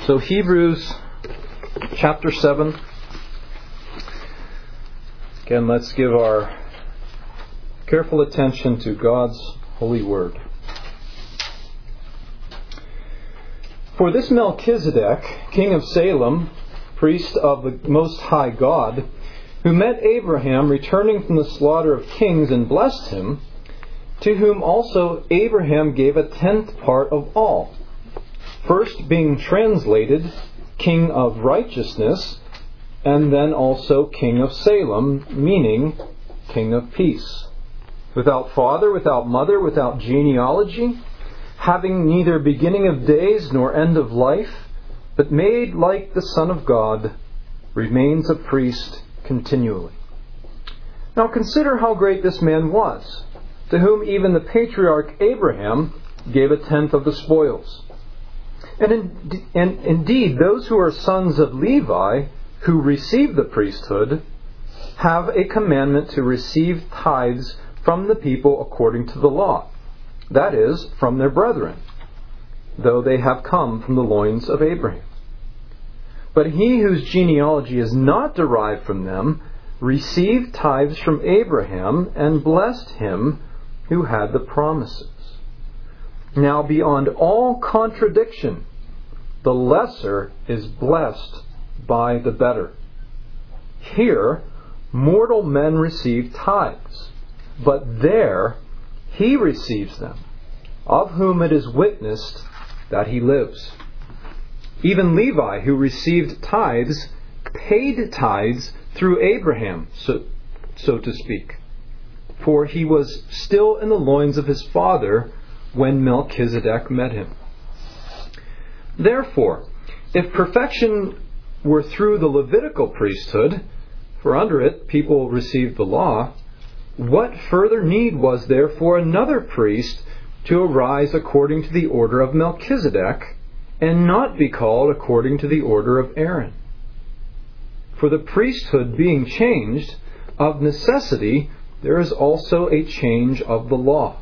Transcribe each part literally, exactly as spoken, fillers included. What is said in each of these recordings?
So Hebrews chapter seven. Again, let's give our careful attention to God's holy word. For this Melchizedek, king of Salem, priest of the Most High God, who met Abraham returning from the slaughter of kings and blessed him, to whom also Abraham gave a tenth part of all, first being translated King of Righteousness, and then also King of Salem, meaning King of Peace, without father, without mother, without genealogy, having neither beginning of days nor end of life, but made like the Son of God, remains a priest continually. Now consider how great this man was, to whom even the patriarch Abraham gave a tenth of the spoils. And, in, and indeed, those who are sons of Levi, who receive the priesthood, have a commandment to receive tithes from the people according to the law, that is, from their brethren, though they have come from the loins of Abraham. But he whose genealogy is not derived from them received tithes from Abraham and blessed him who had the promises. Now beyond all contradiction, the lesser is blessed by the better. Here, mortal men receive tithes, but there he receives them, of whom it is witnessed that he lives. Even Levi, who received tithes, paid tithes through Abraham, so, so to speak, for he was still in the loins of his father when Melchizedek met him. Therefore, if perfection were through the Levitical priesthood, for under it people received the law, what further need was there for another priest to arise according to the order of Melchizedek, and not be called according to the order of Aaron? For the priesthood being changed, of necessity there is also a change of the law.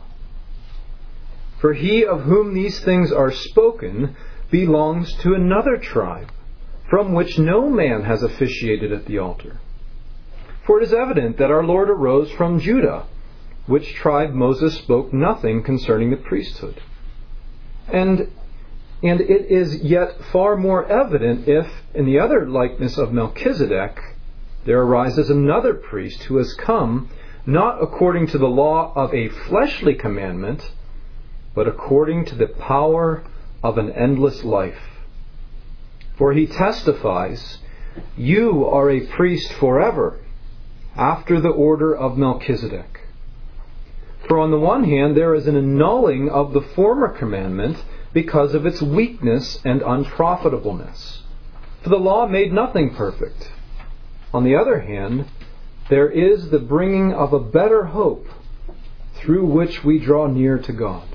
For he of whom these things are spoken belongs to another tribe, from which no man has officiated at the altar. For it is evident that our Lord arose from Judah, which tribe Moses spoke nothing concerning the priesthood. And, and it is yet far more evident if, in the other likeness of Melchizedek, there arises another priest who has come not according to the law of a fleshly commandment, but according to the power of an endless life. For he testifies, "You are a priest forever, after the order of Melchizedek." For on the one hand, there is an annulling of the former commandment because of its weakness and unprofitableness. For the law made nothing perfect. On the other hand, there is the bringing of a better hope, through which we draw near to God.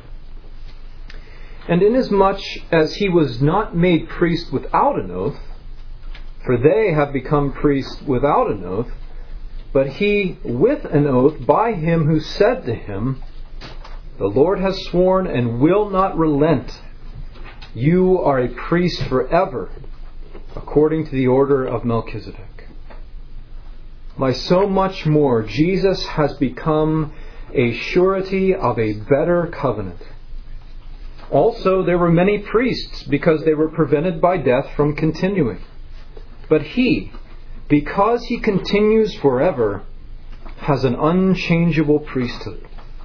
And inasmuch as he was not made priest without an oath, for they have become priests without an oath, but he with an oath by him who said to him, "The Lord has sworn and will not relent. You are a priest forever, according to the order of Melchizedek." By so much more, Jesus has become a surety of a better covenant. Also, there were many priests because they were prevented by death from continuing. But he, because he continues forever, has an unchangeable priesthood.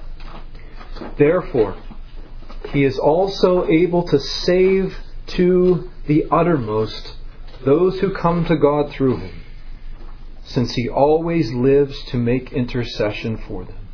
Therefore, he is also able to save to the uttermost those who come to God through him, since he always lives to make intercession for them.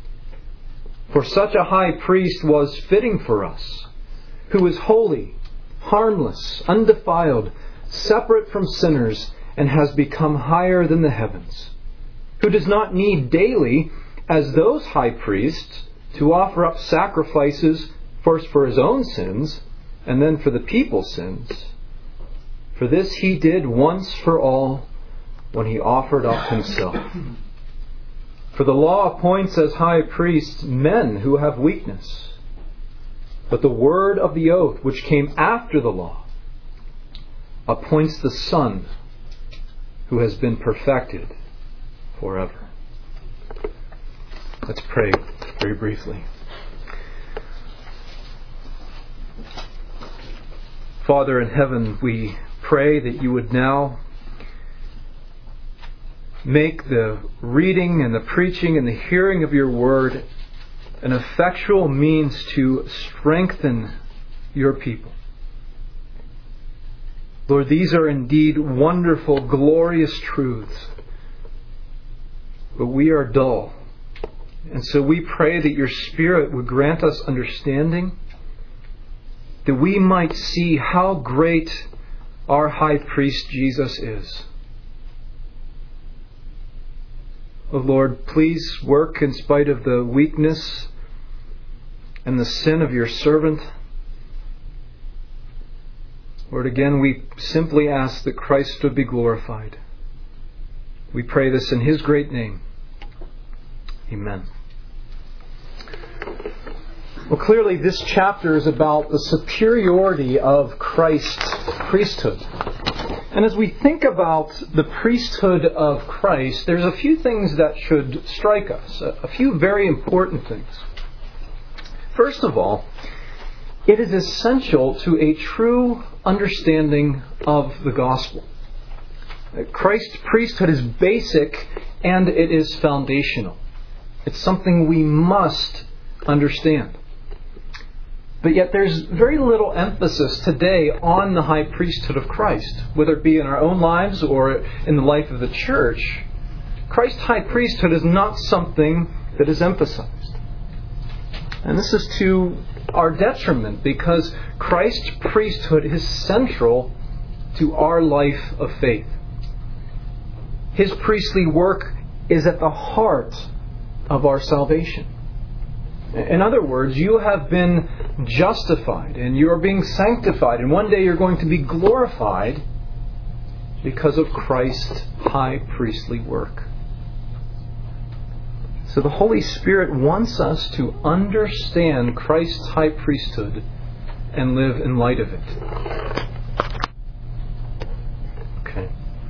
For such a high priest was fitting for us, who is holy, harmless, undefiled, separate from sinners, and has become higher than the heavens, who does not need daily, as those high priests, to offer up sacrifices first for his own sins, and then for the people's sins. For this he did once for all, when he offered up himself. For the law appoints as high priests men who have weakness. But the word of the oath, which came after the law, appoints the Son who has been perfected forever. Let's pray very briefly. Father in heaven, we pray that you would now make the reading and the preaching and the hearing of your word an effectual means to strengthen your people. Lord, these are indeed wonderful, glorious truths, but we are dull. And so we pray that your Spirit would grant us understanding, that we might see how great our high priest Jesus is. Oh Lord, please work in spite of the weakness and the sin of your servant. Lord, again, we simply ask that Christ would be glorified. We pray this in His great name. Amen. Well, clearly this chapter is about the superiority of Christ's priesthood. And as we think about the priesthood of Christ, there's a few things that should strike us, a few very important things. First of all, it is essential to a true understanding of the gospel. Christ's priesthood is basic and it is foundational. It's something we must understand. But yet there's very little emphasis today on the high priesthood of Christ, whether it be in our own lives or in the life of the church. Christ's high priesthood is not something that is emphasized. And this is to our detriment, because Christ's priesthood is central to our life of faith. His priestly work is at the heart of our salvation. In other words, you have been justified and you are being sanctified, and one day you're going to be glorified because of Christ's high priestly work. So the Holy Spirit wants us to understand Christ's high priesthood and live in light of it. Okay.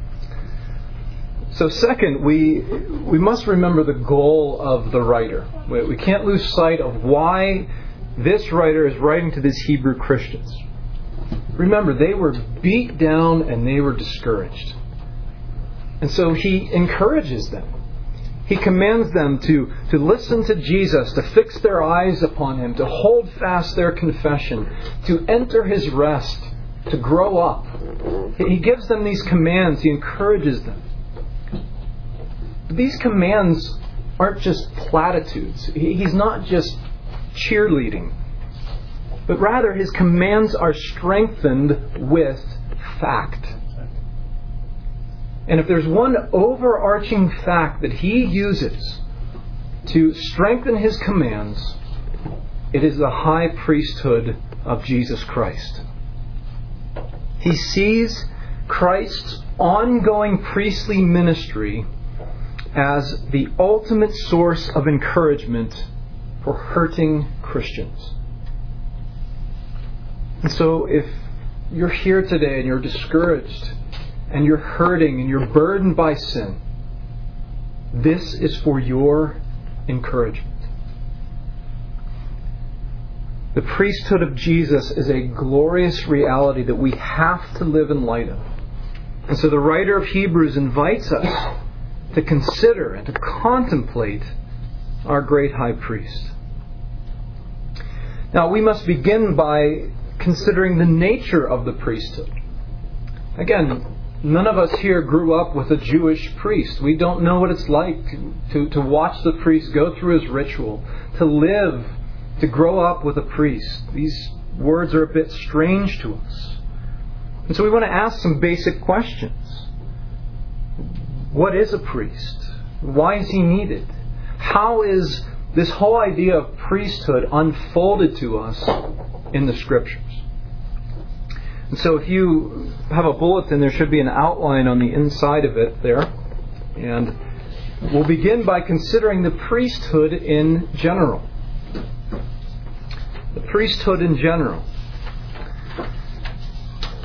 So second, we we must remember the goal of the writer. We, we can't lose sight of why this writer is writing to these Hebrew Christians. Remember, they were beat down and they were discouraged. And so he encourages them. He commands them to, to listen to Jesus, to fix their eyes upon Him, to hold fast their confession, to enter His rest, to grow up. He gives them these commands. He encourages them. These commands aren't just platitudes. He's not just cheerleading. But rather, His commands are strengthened with fact. And if there's one overarching fact that He uses to strengthen His commands, it is the high priesthood of Jesus Christ. He sees Christ's ongoing priestly ministry as the ultimate source of encouragement for hurting Christians. And so if you're here today and you're discouraged, and you're hurting and you're burdened by sin, this is for your encouragement. The priesthood of Jesus is a glorious reality that we have to live in light of. And so the writer of Hebrews invites us to consider and to contemplate our great high priest. Now, we must begin by considering the nature of the priesthood. Again, none of us here grew up with a Jewish priest. We don't know what it's like to, to watch the priest go through his ritual, to live, to grow up with a priest. These words are a bit strange to us. And so we want to ask some basic questions. What is a priest? Why is he needed? How is this whole idea of priesthood unfolded to us in the Scriptures? And so if you have a bulletin, there should be an outline on the inside of it there. And we'll begin by considering the priesthood in general. The priesthood in general.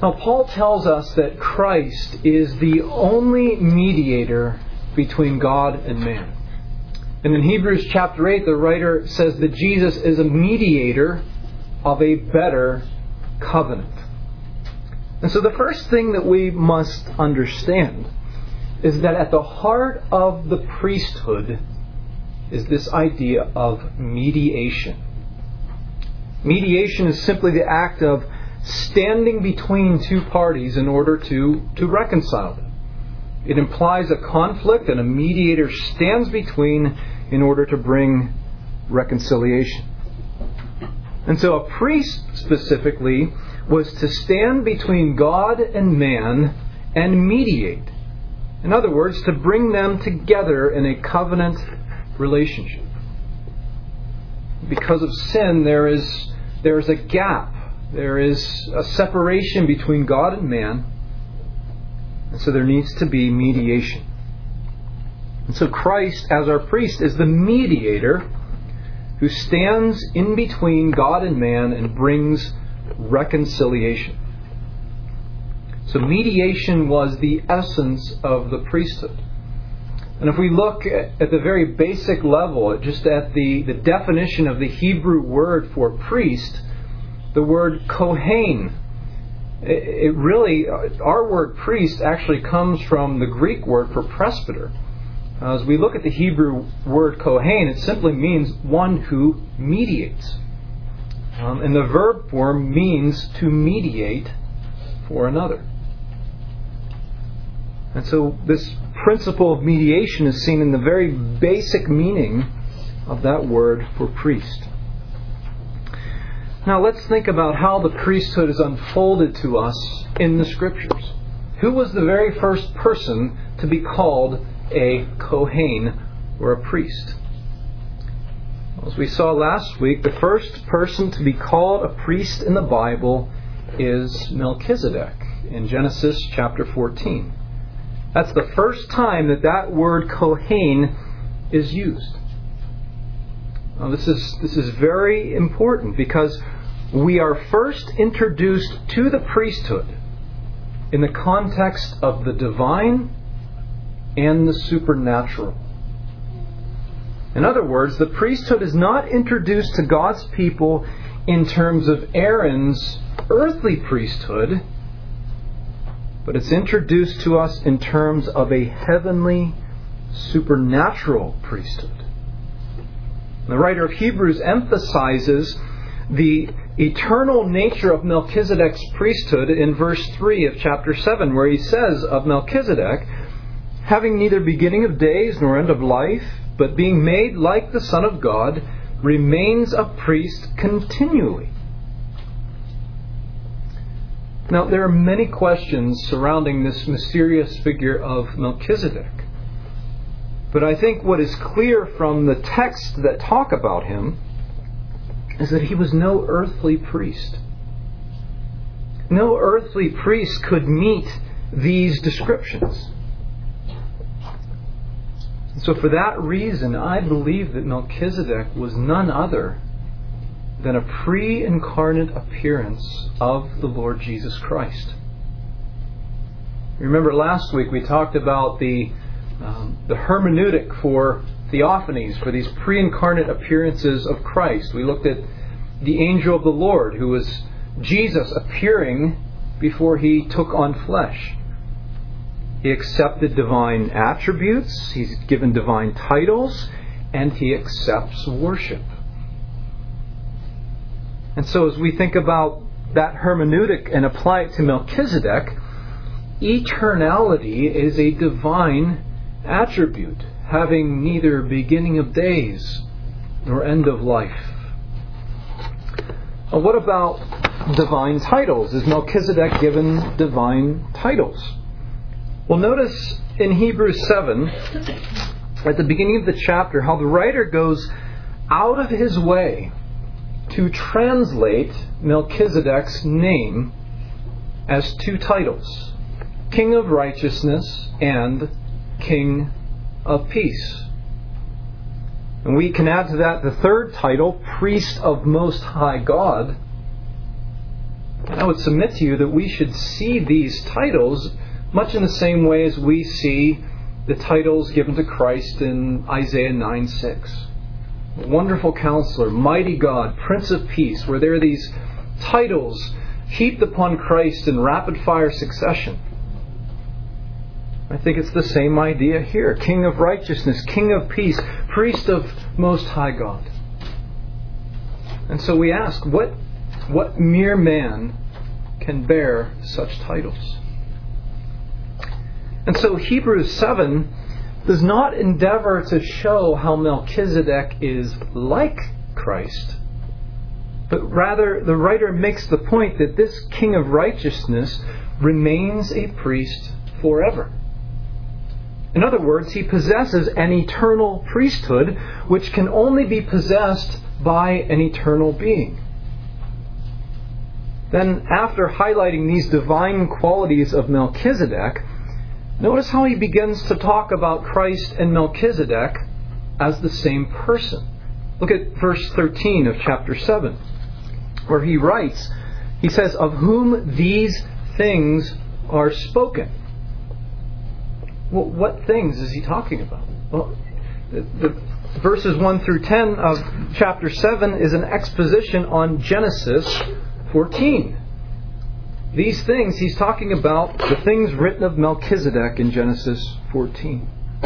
Now, Paul tells us that Christ is the only mediator between God and man. And in Hebrews chapter eight, the writer says that Jesus is a mediator of a better covenant. And so the first thing that we must understand is that at the heart of the priesthood is this idea of mediation. Mediation is simply the act of standing between two parties in order to, to reconcile them. It implies a conflict, and a mediator stands between in order to bring reconciliation. And so a priest specifically was to stand between God and man and mediate. In other words, to bring them together in a covenant relationship. Because of sin, there is there is a gap. There is a separation between God and man. And so there needs to be mediation. And so Christ, as our priest, is the mediator who stands in between God and man and brings reconciliation. So mediation was the essence of the priesthood. And if we look at the very basic level, just at the, the definition of the Hebrew word for priest, the word kohen, it really, our word priest actually comes from the Greek word for presbyter. As we look at the Hebrew word kohen, it simply means one who mediates. Um, and the verb form means to mediate for another. And so this principle of mediation is seen in the very basic meaning of that word for priest. Now let's think about how the priesthood is unfolded to us in the Scriptures. Who was the very first person to be called a kohen or a priest? As we saw last week, the first person to be called a priest in the Bible is Melchizedek in Genesis chapter fourteen. That's the first time that that word kohen is used. Now, this is this is very important because we are first introduced to the priesthood in the context of the divine and the supernatural. In other words, the priesthood is not introduced to God's people in terms of Aaron's earthly priesthood, but it's introduced to us in terms of a heavenly, supernatural priesthood. The writer of Hebrews emphasizes the eternal nature of Melchizedek's priesthood in verse three of chapter seven, where he says of Melchizedek, having neither beginning of days nor end of life, but being made like the Son of God, remains a priest continually. Now, there are many questions surrounding this mysterious figure of Melchizedek. But I think what is clear from the texts that talk about him is that he was no earthly priest. No earthly priest could meet these descriptions. So for that reason, I believe that Melchizedek was none other than a pre-incarnate appearance of the Lord Jesus Christ. Remember last week we talked about the um, the hermeneutic for theophanies, for these pre-incarnate appearances of Christ. We looked at the angel of the Lord, who was Jesus appearing before he took on flesh. He accepted divine attributes, he's given divine titles, and he accepts worship. And so as we think about that hermeneutic and apply it to Melchizedek, eternality is a divine attribute, having neither beginning of days nor end of life. Well, what about divine titles? Is Melchizedek given divine titles? Well, notice in Hebrews seven, at the beginning of the chapter, how the writer goes out of his way to translate Melchizedek's name as two titles, King of Righteousness and King of Peace. And we can add to that the third title, Priest of Most High God. And I would submit to you that we should see these titles much in the same way as we see the titles given to Christ in Isaiah nine six. Wonderful Counselor, Mighty God, Prince of Peace, where there are these titles heaped upon Christ in rapid-fire succession. I think it's the same idea here. King of Righteousness, King of Peace, Priest of Most High God. And so we ask, what, what mere man can bear such titles? And so Hebrews seven does not endeavor to show how Melchizedek is like Christ, but rather the writer makes the point that this King of Righteousness remains a priest forever. In other words, he possesses an eternal priesthood which can only be possessed by an eternal being. Then, after highlighting these divine qualities of Melchizedek, notice how he begins to talk about Christ and Melchizedek as the same person. Look at verse thirteen of chapter seven, where he writes, he says, of whom these things are spoken. Well, what things is he talking about? Well, the, the verses one through ten of chapter seven is an exposition on Genesis fourteen. These things, he's talking about the things written of Melchizedek in Genesis fourteen.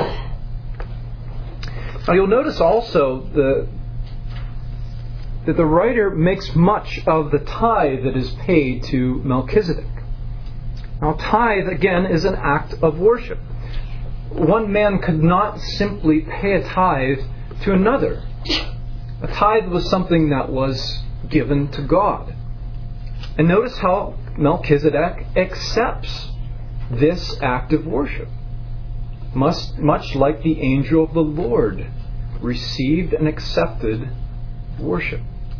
Now you'll notice also the, that the writer makes much of the tithe that is paid to Melchizedek. Now tithe, again, is an act of worship. One man could not simply pay a tithe to another. A tithe was something that was given to God. And notice how Melchizedek accepts this act of worship, much, much like the angel of the Lord received and accepted worship.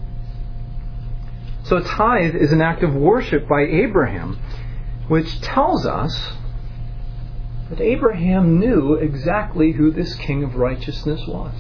So tithe is an act of worship by Abraham, which tells us that Abraham knew exactly who this King of Righteousness was.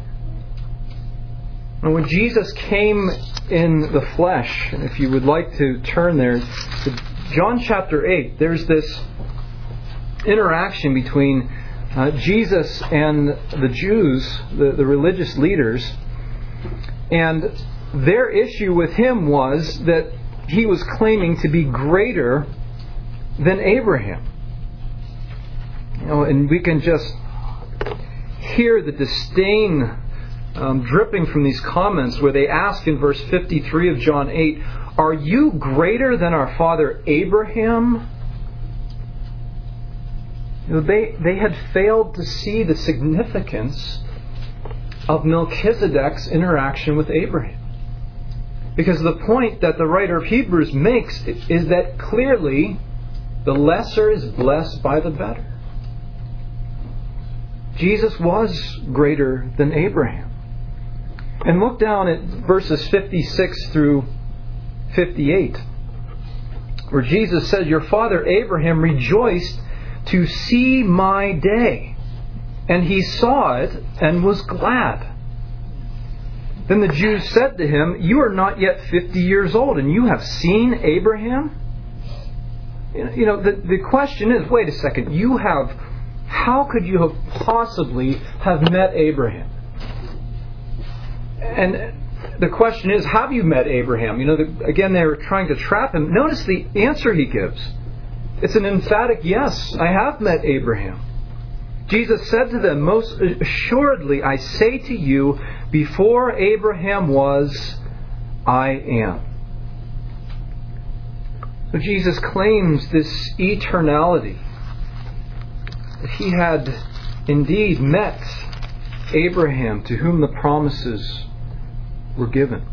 And when Jesus came in the flesh, and if you would like to turn there to John chapter eight, there's this interaction between uh, Jesus and the Jews, the, the religious leaders, and their issue with him was that he was claiming to be greater than Abraham. You know, and we can just hear the disdain um, dripping from these comments where they ask in verse fifty-three of John eight, are you greater than our father Abraham? You know, they, they had failed to see the significance of Melchizedek's interaction with Abraham. Because the point that the writer of Hebrews makes is that clearly the lesser is blessed by the better. Jesus was greater than Abraham. And look down at verses fifty-six through fifty-eight, where Jesus said, your father Abraham rejoiced to see my day, and he saw it and was glad. Then the Jews said to him, you are not yet fifty years old, and you have seen Abraham? You know, the, the question is, wait a second, you have, how could you have possibly have met Abraham? And the question is, have you met Abraham? You know, the, again, they were trying to trap him. Notice the answer he gives. It's an emphatic yes, I have met Abraham. Jesus said to them, most assuredly, I say to you, before Abraham was, I am. So Jesus claims this eternality, that he had indeed met Abraham, to whom the promises were given.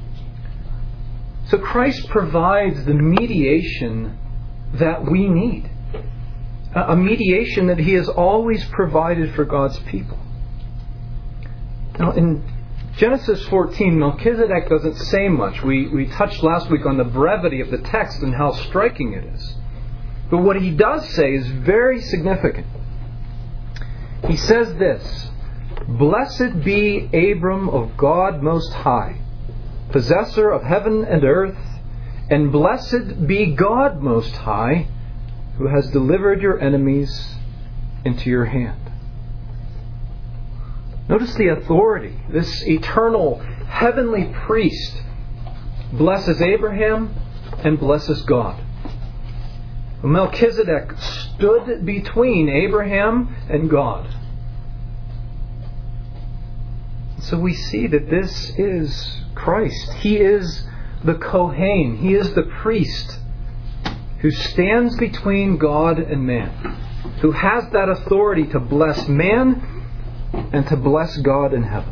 So Christ provides the mediation that we need. A mediation that he has always provided for God's people. Now in Genesis fourteen, Melchizedek doesn't say much. We, we touched last week on the brevity of the text and how striking it is. But what he does say is very significant. He says this, blessed be Abram of God Most High, possessor of heaven and earth, And blessed be God Most High, who has delivered your enemies into your hand. Notice the authority. This eternal heavenly priest blesses Abraham and blesses God. Melchizedek stood between Abraham and God. So we see that this is Christ. He is the Kohen. He is the priest who stands between God and man, who has that authority to bless man and to bless God in heaven.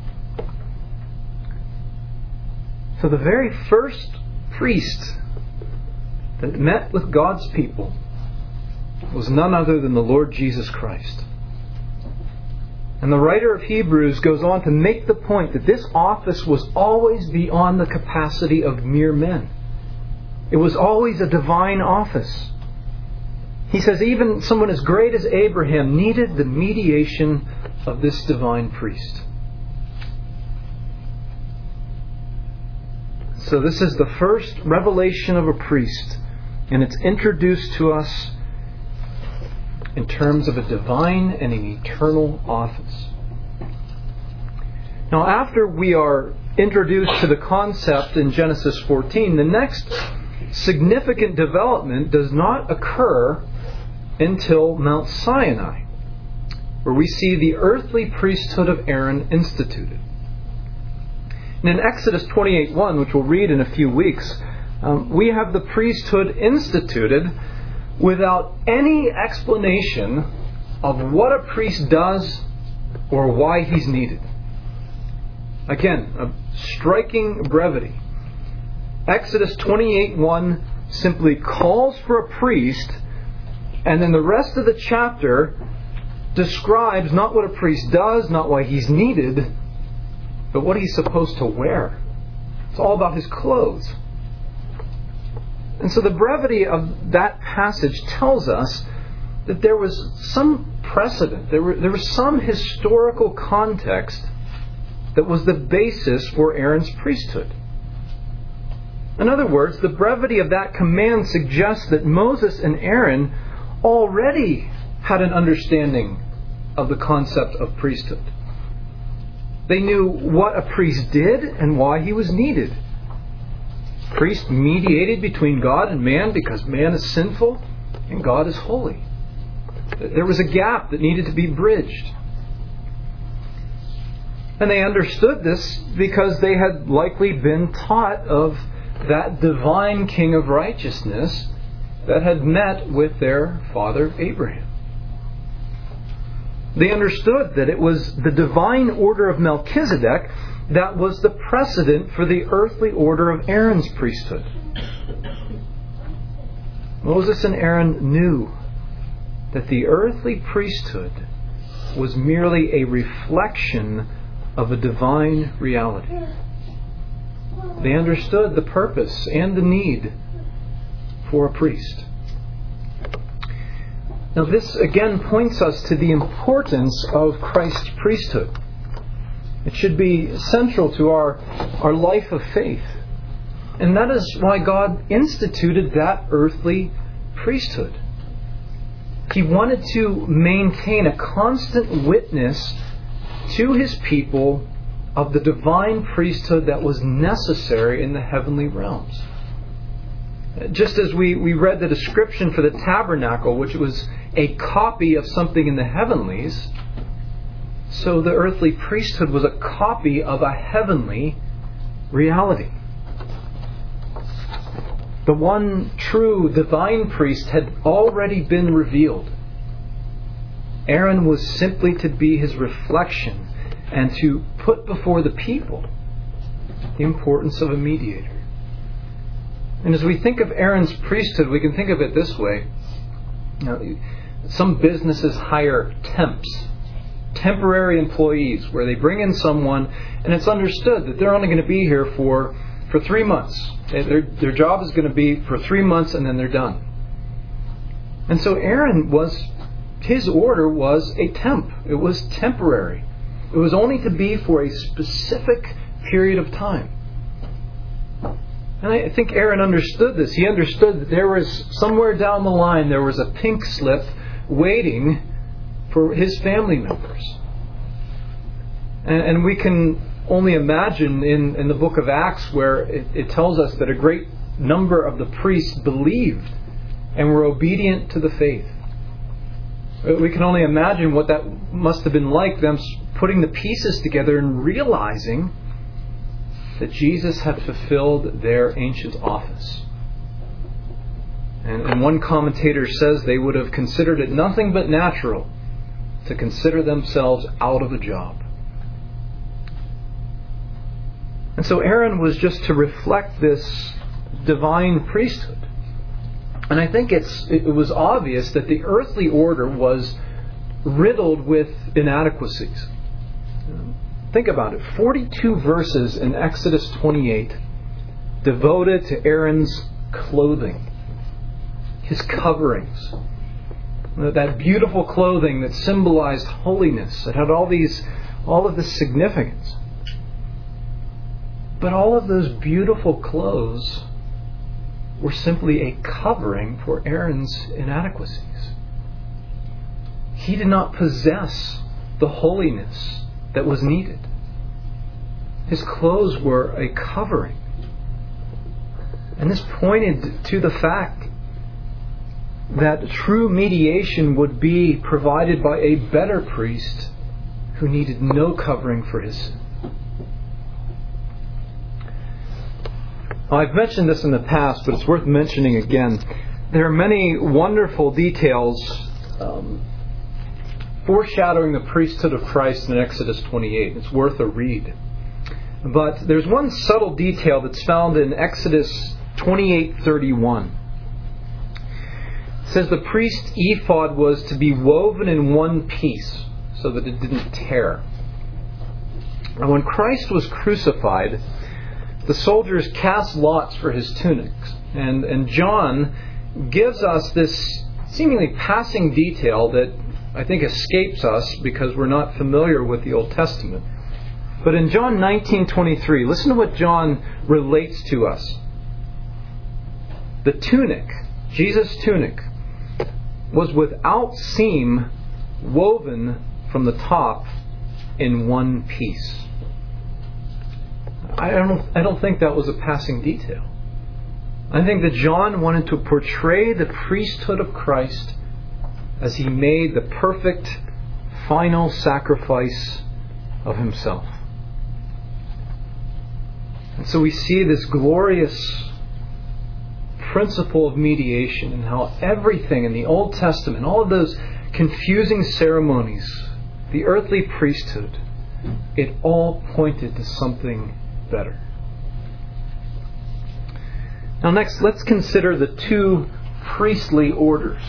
So the very first priest that met with God's people was none other than the Lord Jesus Christ. And the writer of Hebrews goes on to make the point that this office was always beyond the capacity of mere men. It was always a divine office. He says even someone as great as Abraham needed the mediation of this divine priest. So this is the first revelation of a priest, and it's introduced to us in terms of a divine and an eternal office. Now, after we are introduced to the concept in Genesis fourteen, the next significant development does not occur until Mount Sinai, where we see the earthly priesthood of Aaron instituted. And in Exodus twenty-eight one, which we'll read in a few weeks, um, we have the priesthood instituted without any explanation of what a priest does or why he's needed. Again, a striking brevity. Exodus twenty-eight one simply calls for a priest, and then the rest of the chapter describes not what a priest does, not why he's needed, but what he's supposed to wear. It's all about his clothes. And so the brevity of that passage tells us that there was some precedent, there, were, there was some historical context that was the basis for Aaron's priesthood. In other words, the brevity of that command suggests that Moses and Aaron already had an understanding of the concept of priesthood. They knew what a priest did and why he was needed. Priest mediated between God and man because man is sinful and God is holy. There was a gap that needed to be bridged. And they understood this because they had likely been taught of that divine King of righteousness that had met with their father Abraham. They understood that it was the divine order of Melchizedek that was the precedent for the earthly order of Aaron's priesthood. Moses and Aaron knew that the earthly priesthood was merely a reflection of a divine reality. They understood the purpose and the need for a priest. Now this again points us to the importance of Christ's priesthood. It should be central to our, our life of faith. And that is why God instituted that earthly priesthood. He wanted to maintain a constant witness to His people of the divine priesthood that was necessary in the heavenly realms. Just as we, we read the description for the tabernacle, which was a copy of something in the heavenlies, so the earthly priesthood was a copy of a heavenly reality. The one true divine priest had already been revealed. Aaron was simply to be his reflection and to put before the people the importance of a mediator. And as we think of Aaron's priesthood, we can think of it this way. You know, some businesses hire temps, temporary employees, where they bring in someone and it's understood that they're only going to be here for, for three months. Their, their job is going to be for three months and then they're done. And so Aaron was, his order was a temp. It was temporary. It was only to be for a specific period of time. And I think Aaron understood this. He understood that there was somewhere down the line, there was a pink slip waiting for his family members. And, and we can only imagine in, in the book of Acts where it, it tells us that a great number of the priests believed and were obedient to the faith. We can only imagine what that must have been like, them putting the pieces together and realizing that Jesus had fulfilled their ancient office. And, and one commentator says they would have considered it nothing but natural to consider themselves out of a job. And so Aaron was just to reflect this divine priesthood. And I think it's it was obvious that the earthly order was riddled with inadequacies. Think about it. forty-two verses in Exodus twenty-eight devoted to Aaron's clothing, his coverings. That beautiful clothing that symbolized holiness. It had all these, all of this significance. But all of those beautiful clothes were simply a covering for Aaron's inadequacies. He did not possess the holiness that was needed. His clothes were a covering. And this pointed to the fact that true mediation would be provided by a better priest who needed no covering for his sin. I've mentioned this in the past, but it's worth mentioning again. There are many wonderful details um, foreshadowing the priesthood of Christ in Exodus twenty-eight. It's worth a read. But there's one subtle detail that's found in Exodus twenty-eight thirty-one. It says the priest's ephod was to be woven in one piece so that it didn't tear. And when Christ was crucified, the soldiers cast lots for his tunics. And, and John gives us this seemingly passing detail that I think escapes us because we're not familiar with the Old Testament. But in John nineteen twenty-three, listen to what John relates to us. The tunic, Jesus' tunic, was without seam, woven from the top in one piece. I don't, I don't think that was a passing detail. I think that John wanted to portray the priesthood of Christ as he made the perfect final sacrifice of himself. And so we see this glorious principle of mediation and how everything in the Old Testament, all of those confusing ceremonies, the earthly priesthood, it all pointed to something better. Now next, let's consider the two priestly orders.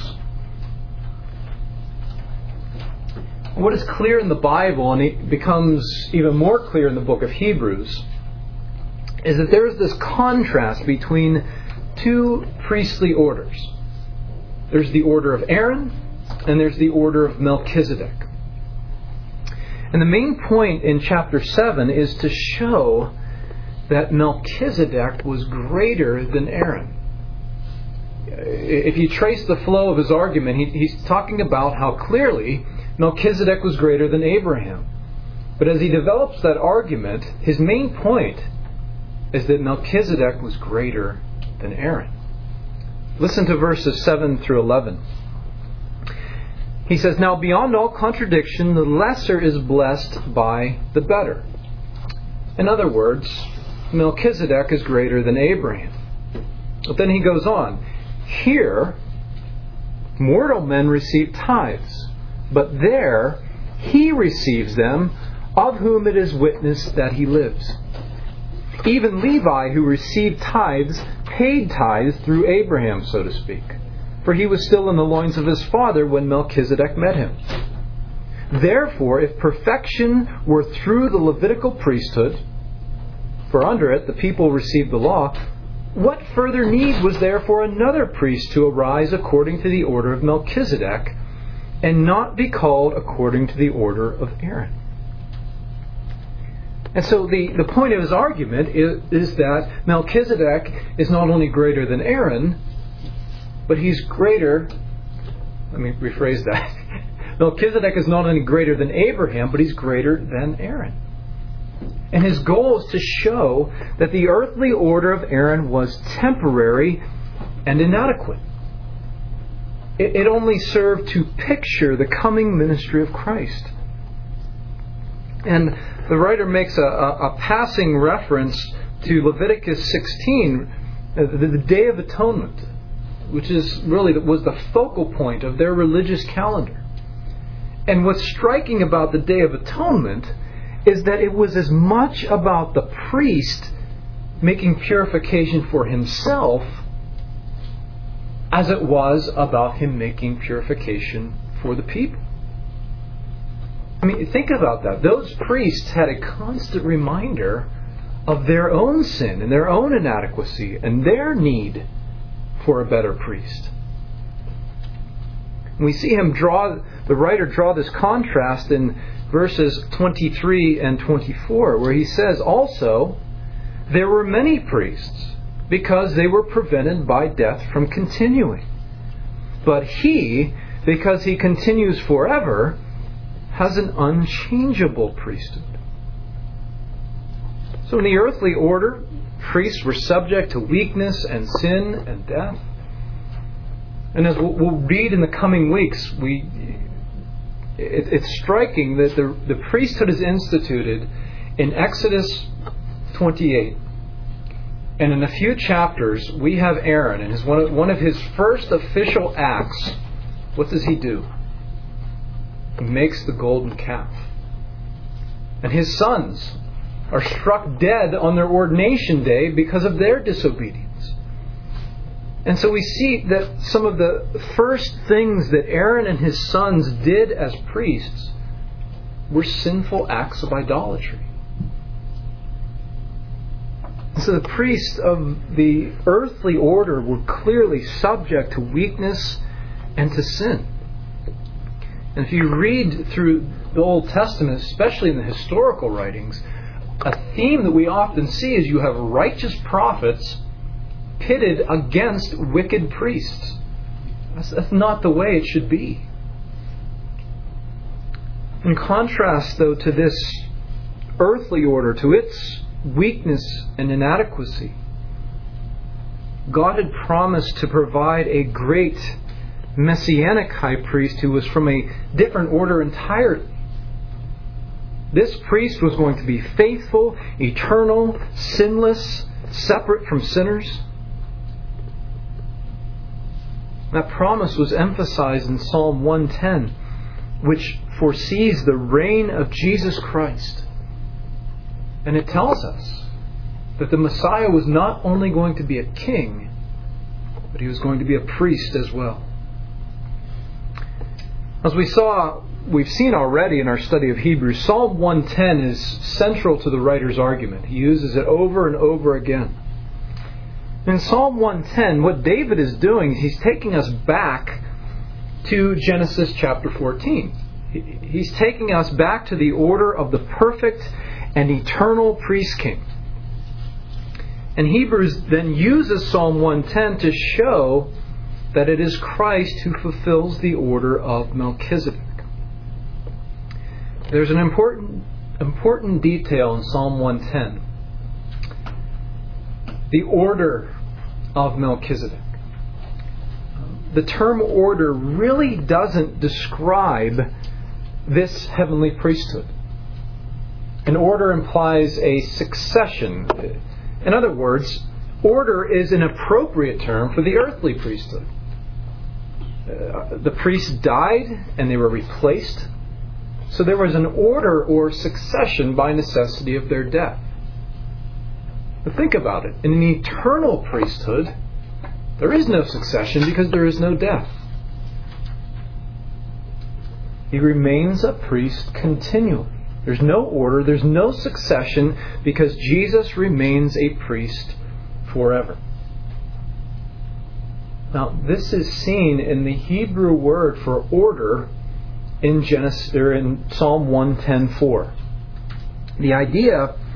What is clear in the Bible, and it becomes even more clear in the book of Hebrews, is that there is this contrast between two priestly orders. There's the order of Aaron, and there's the order of Melchizedek. And the main point in chapter seven is to show that Melchizedek was greater than Aaron. If you trace the flow of his argument, he, he's talking about how clearly Melchizedek was greater than Abraham. But as he develops that argument, his main point is that Melchizedek was greater than Aaron. Listen to verses seven through eleven. He says, "Now beyond all contradiction, the lesser is blessed by the better." In other words, Melchizedek is greater than Abraham. But then he goes on. "Here, mortal men receive tithes, but there he receives them, of whom it is witnessed that he lives. Even Levi, who received tithes, paid tithes through Abraham, so to speak, for he was still in the loins of his father when Melchizedek met him. Therefore, if perfection were through the Levitical priesthood, for under it the people received the law, what further need was there for another priest to arise according to the order of Melchizedek, and not be called according to the order of Aaron?" And so the, the point of his argument is, is that Melchizedek is not only greater than Aaron, but he's greater, let me rephrase that. Melchizedek is not only greater than Abraham, but he's greater than Aaron. And his goal is to show that the earthly order of Aaron was temporary and inadequate. It, it only served to picture the coming ministry of Christ. And the writer makes a, a, a passing reference to Leviticus sixteen, the, the Day of Atonement, which is really was the focal point of their religious calendar. And what's striking about the Day of Atonement is that it was as much about the priest making purification for himself as it was about him making purification for the people. I mean, think about that. Those priests had a constant reminder of their own sin and their own inadequacy and their need for a better priest. We see him draw, the writer draw this contrast in verses twenty-three and twenty-four, where he says, also, there were many priests, because they were prevented by death from continuing. But he, because he continues forever, has an unchangeable priesthood. So in the earthly order, priests were subject to weakness and sin and death. And as we'll read in the coming weeks, we it, it's striking that the, the priesthood is instituted in Exodus twenty-eight. And in a few chapters, we have Aaron, and his, one, of, one of his first official acts, what does he do? He makes the golden calf. And his sons are struck dead on their ordination day because of their disobedience. And so we see that some of the first things that Aaron and his sons did as priests were sinful acts of idolatry. So the priests of the earthly order were clearly subject to weakness and to sin. And if you read through the Old Testament, especially in the historical writings, a theme that we often see is you have righteous prophets pitted against wicked priests. That's, that's not the way it should be. In contrast, though, to this earthly order, to its weakness and inadequacy, God had promised to provide a great messianic high priest who was from a different order entirely. This priest was going to be faithful, eternal, sinless, separate from sinners. That promise was emphasized in Psalm one ten, which foresees the reign of Jesus Christ. And it tells us that the Messiah was not only going to be a king, but he was going to be a priest as well. As we saw, we've seen already in our study of Hebrews, Psalm one ten is central to the writer's argument. He uses it over and over again. In Psalm one ten, what David is doing is he's taking us back to Genesis chapter fourteen. He's taking us back to the order of the perfect and eternal priest king. And Hebrews then uses Psalm one ten to show that it is Christ who fulfills the order of Melchizedek. There's an important important detail in Psalm one ten. The order of Melchizedek. The term order really doesn't describe this heavenly priesthood. An order implies a succession. In other words, order is an appropriate term for the earthly priesthood. Uh, the priests died and they were replaced. So there was an order or succession by necessity of their death. But think about it. In an eternal priesthood, there is no succession because there is no death. He remains a priest continually. There's no order, there's no succession because Jesus remains a priest forever. Now, this is seen in the Hebrew word for order in Genesis or in Psalm one ten four. The idea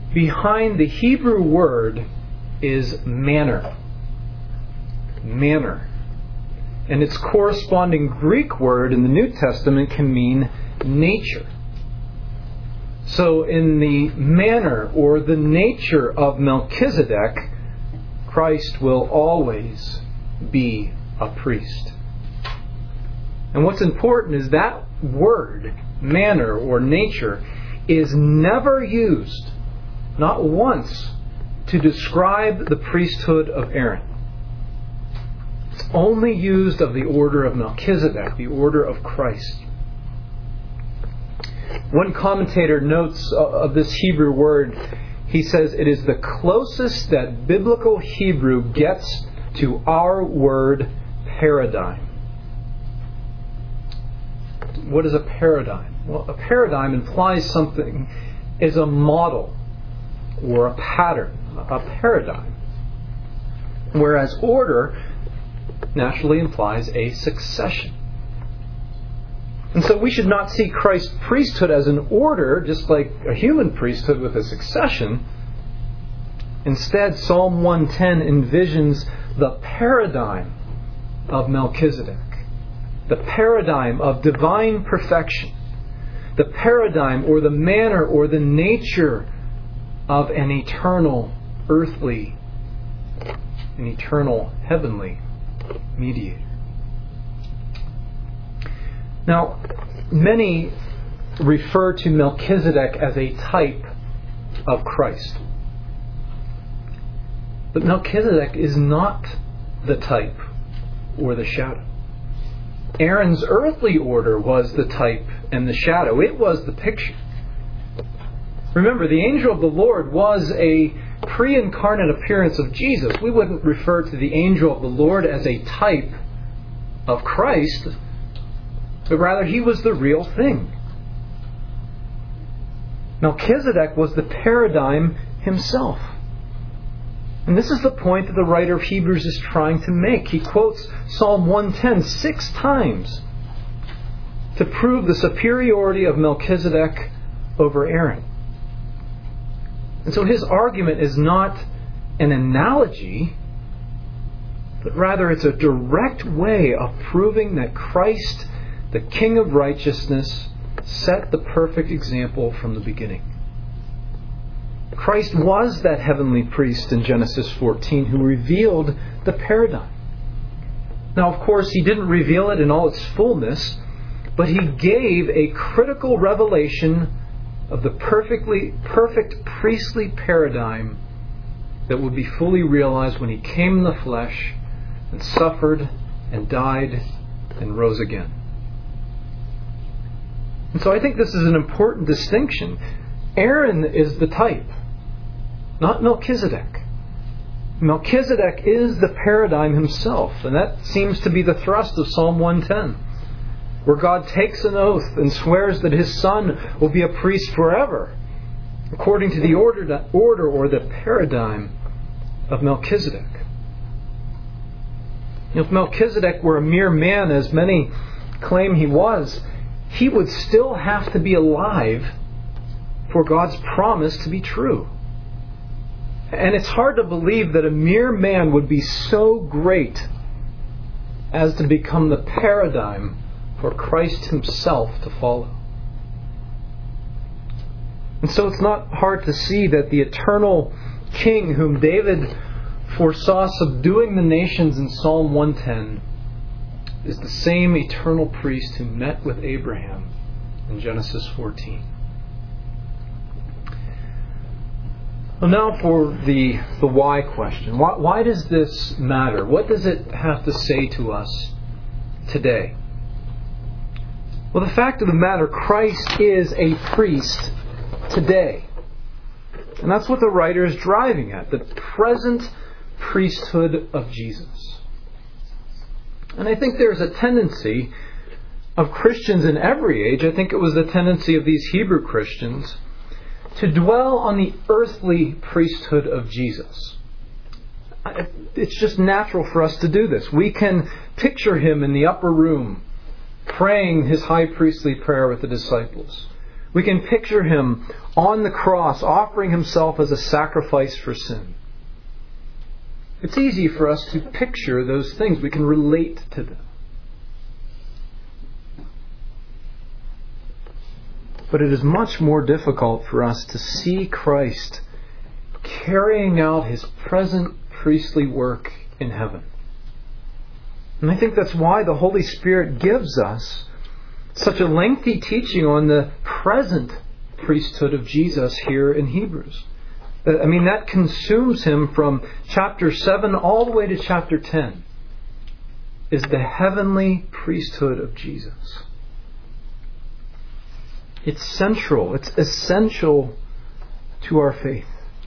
behind the Hebrew word is manner. Manner. And its corresponding Greek word in the New Testament can mean nature. So in the manner or the nature of Melchizedek, Christ will always be a priest. And what's important is that word, manner or nature, is never used, not once, to describe the priesthood of Aaron. It's only used of the order of Melchizedek, the order of Christ. One commentator notes of this Hebrew word, he says it is the closest that biblical Hebrew gets to our word paradigm. What is a paradigm? Well, a paradigm implies something is a model or a pattern, a paradigm. Whereas order naturally implies a succession. And so we should not see Christ's priesthood as an order, just like a human priesthood with a succession. Instead, Psalm one ten envisions the paradigm of Melchizedek, the paradigm of divine perfection, the paradigm or the manner or the nature of an eternal earthly, an eternal heavenly mediator. Now, many refer to Melchizedek as a type of Christ. But Melchizedek is not the type or the shadow. Aaron's earthly order was the type and the shadow. It was the picture. Remember, the angel of the Lord was a pre-incarnate appearance of Jesus. We wouldn't refer to the angel of the Lord as a type of Christ, but rather he was the real thing. Melchizedek was the paradigm himself. And this is the point that the writer of Hebrews is trying to make. He quotes Psalm one ten six times to prove the superiority of Melchizedek over Aaron. And so his argument is not an analogy, but rather it's a direct way of proving that Christ, the King of righteousness, set the perfect example from the beginning. Christ was that heavenly priest in Genesis fourteen who revealed the paradigm. Now, of course, he didn't reveal it in all its fullness, but he gave a critical revelation of the perfectly perfect priestly paradigm that would be fully realized when he came in the flesh and suffered and died and rose again. And so I think this is an important distinction. Aaron is the type, not Melchizedek. Melchizedek is the paradigm himself, and that seems to be the thrust of Psalm one ten, where God takes an oath and swears that his son will be a priest forever, according to the order, order or the paradigm of Melchizedek. If Melchizedek were a mere man, as many claim he was, he would still have to be alive for God's promise to be true. And it's hard to believe that a mere man would be so great as to become the paradigm for Christ himself to follow. And so it's not hard to see that the eternal King whom David foresaw subduing the nations in Psalm one ten is the same eternal priest who met with Abraham in Genesis fourteen. Well, now for the, the why question. Why, why does this matter? What does it have to say to us today? Well, the fact of the matter, Christ is a priest today. And that's what the writer is driving at, the present priesthood of Jesus. And I think there's a tendency of Christians in every age, I think it was the tendency of these Hebrew Christians, to dwell on the earthly priesthood of Jesus. It's just natural for us to do this. We can picture him in the upper room, praying his high priestly prayer with the disciples. We can picture Him on the cross offering Himself as a sacrifice for sin. It's easy for us to picture those things. We can relate to them. But it is much more difficult for us to see Christ carrying out His present priestly work in heaven. And I think that's why the Holy Spirit gives us such a lengthy teaching on the present priesthood of Jesus here in Hebrews. I mean, that consumes Him from chapter seven all the way to chapter ten, is the heavenly priesthood of Jesus. It's central, it's essential to our faith.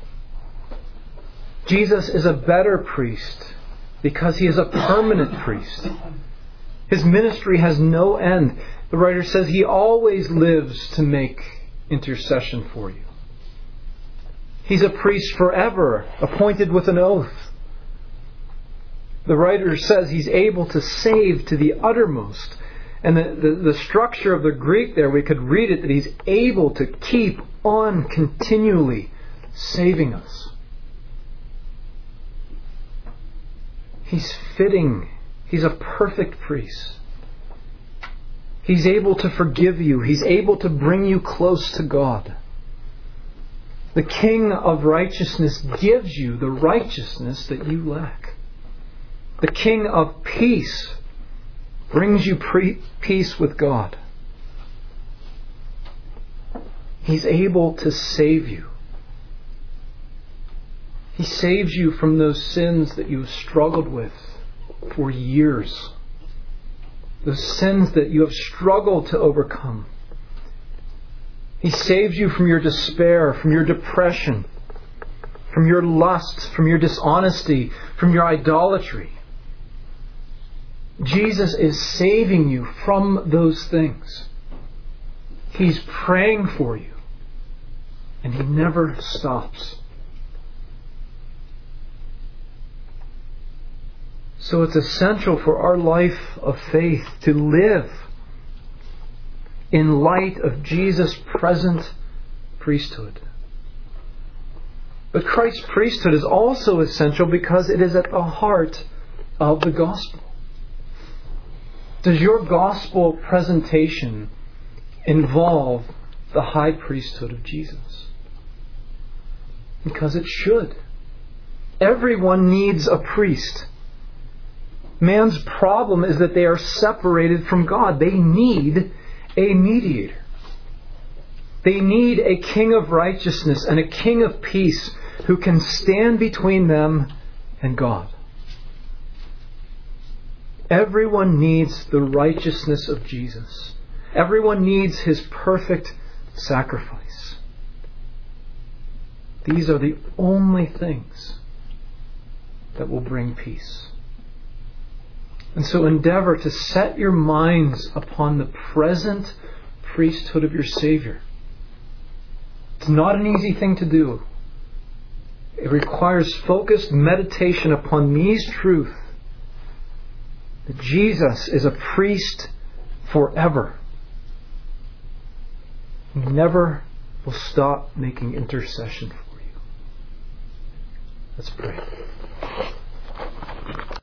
Jesus is a better priest because He is a permanent priest. His ministry has no end. The writer says He always lives to make intercession for you. He's a priest forever, appointed with an oath. The writer says He's able to save to the uttermost. And the, the, the structure of the Greek there, we could read it that He's able to keep on continually saving us. He's fitting. He's a perfect priest. He's able to forgive you. He's able to bring you close to God. The King of righteousness gives you the righteousness that you lack. The King of peace brings you pre- peace with God. He's able to save you. He saves you from those sins that you've struggled with for years. Those sins that you have struggled to overcome. He saves you from your despair, from your depression, from your lust, from your dishonesty, from your idolatry. Jesus is saving you from those things. He's praying for you. And He never stops. So it's essential for our life of faith to live in light of Jesus' present priesthood. But Christ's priesthood is also essential because it is at the heart of the gospel. Does your gospel presentation involve the high priesthood of Jesus? Because it should. Everyone needs a priest. Man's problem is that they are separated from God. They need a mediator. They need a king of righteousness and a king of peace who can stand between them and God. Everyone needs the righteousness of Jesus. Everyone needs His perfect sacrifice. These are the only things that will bring peace. And so endeavor to set your minds upon the present priesthood of your Savior. It's not an easy thing to do. It requires focused meditation upon these truths. That Jesus is a priest forever. He never will stop making intercession for you. Let's pray.